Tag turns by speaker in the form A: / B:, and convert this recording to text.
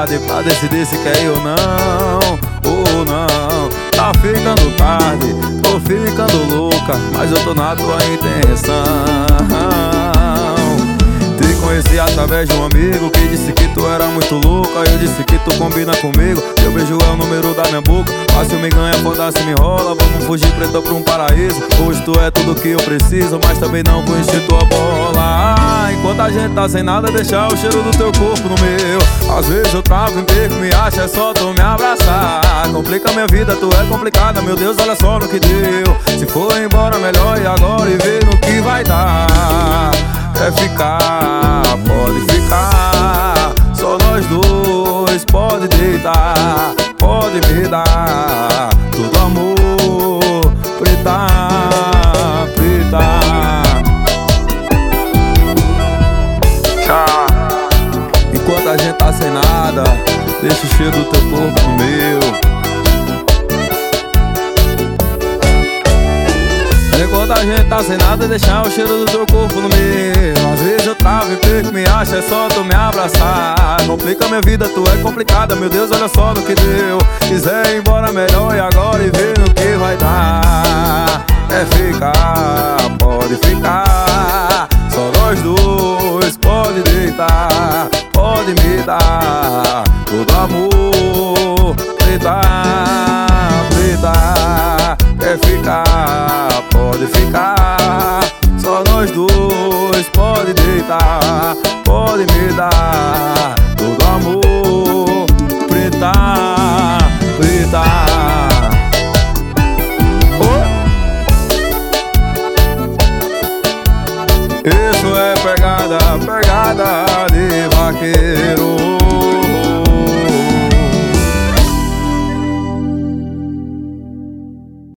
A: tarde pra decidir se quer ir ou não. Tá ficando tarde, tô ficando louca, mas eu tô na tua intenção. Te conheci através de um amigo que disse que tu era muito louca. Eu disse que tu combina comigo, teu beijo é o número da minha boca. Fácil me ganha, foda-se me enrola. Vamos fugir preto pra um paraíso. Hoje tu é tudo que eu preciso, mas também não vou encher tua bola. Enquanto a gente tá sem nada, deixar o cheiro do teu corpo no meu. Às vezes eu travo em perco, me acha, é só tu me abraçar. Complica minha vida, tu é complicada, meu Deus, olha só no que deu. Se for embora, melhor ir agora e ver no que vai dar. Quer ficar, pode ficar, só nós dois, pode deitar, pode me dar todo amor, preta, preta. Enquanto a gente tá sem nada, deixa o cheiro do teu corpo no meu. Enquanto a gente tá sem nada, deixar o cheiro do teu corpo no meu. Às vezes eu travo e perco, me acha, é só tu me abraçar. Complica minha vida, tu é complicada, meu Deus, olha só no que deu. Quiser ir embora, melhor ir agora e ver no que vai dar. É ficar, pode ficar, só nós dois, pode deitar, pode me dar todo amor, preta, preta. Quer ficar, pode ficar, só nós dois, pode deitar, pode me dar todo amor, preta, preta. Isso é pegada, pegada de vaqueiro.